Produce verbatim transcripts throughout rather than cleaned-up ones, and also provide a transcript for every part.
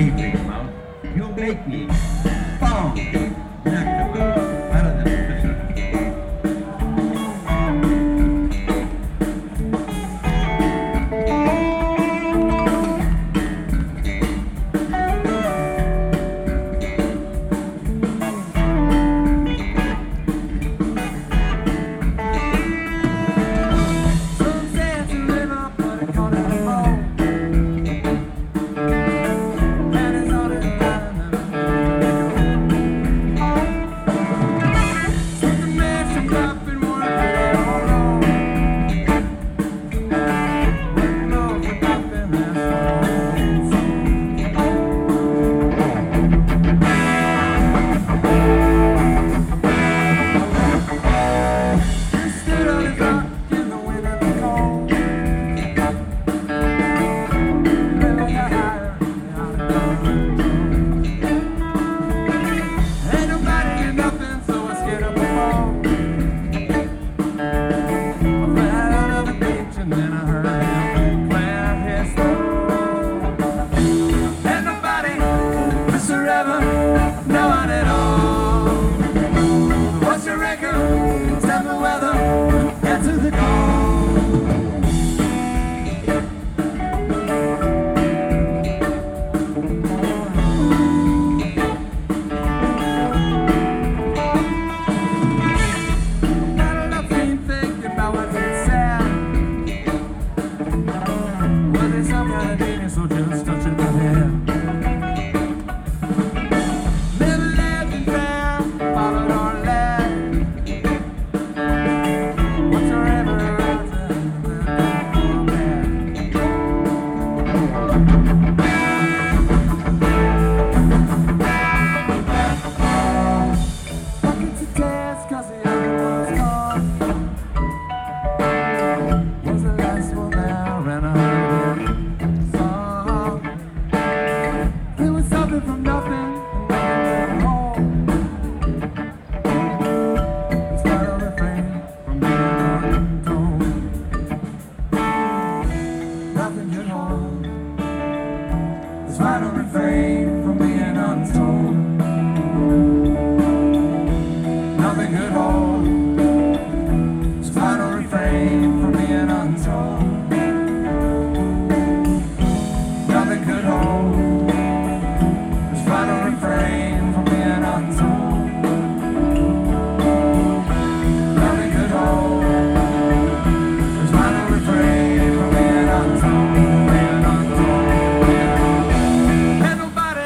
say, Big Mouth, you make me bomb knock them out, out of the prison.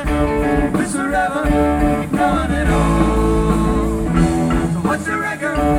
What's the record?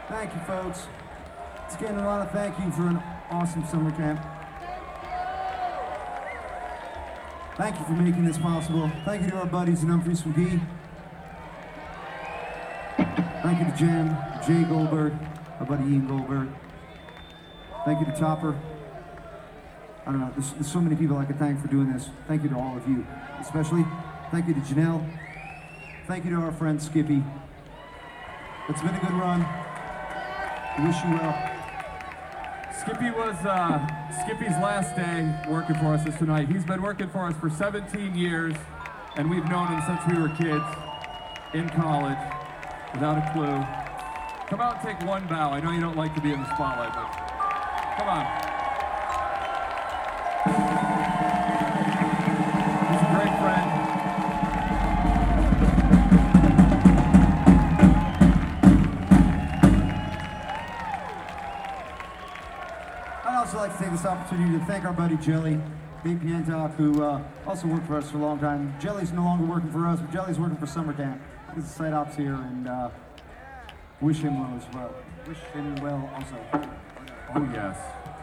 Thank you, folks. It's getting a lot of thank you for an awesome summer camp. Thank you for making this possible. Thank you to our buddies in Humphreys from D. Thank you to Jam, Jay Goldberg, our buddy Ian Goldberg. Thank you to Topper. I don't know, there's, there's so many people I could thank for doing this. Thank you to all of you, especially. Thank you to Janelle. Thank you to our friend Skippy. It's been a good run. I wish you well. Skippy was uh, Skippy's last day working for us is tonight. He's been working for us for seventeen years, and we've known him since we were kids in college, without a clue. Come out and take one bow. I know you don't like to be in the spotlight, but come on. He's a great friend. I'd also like to take this opportunity to thank our buddy Jelly, Dave Piantok, who uh, also worked for us for a long time. Jelly's no longer working for us, but Jelly's working for Summer Camp. He's the site ops here, and uh, wish him well as well. Wish him well also. Oh, yes.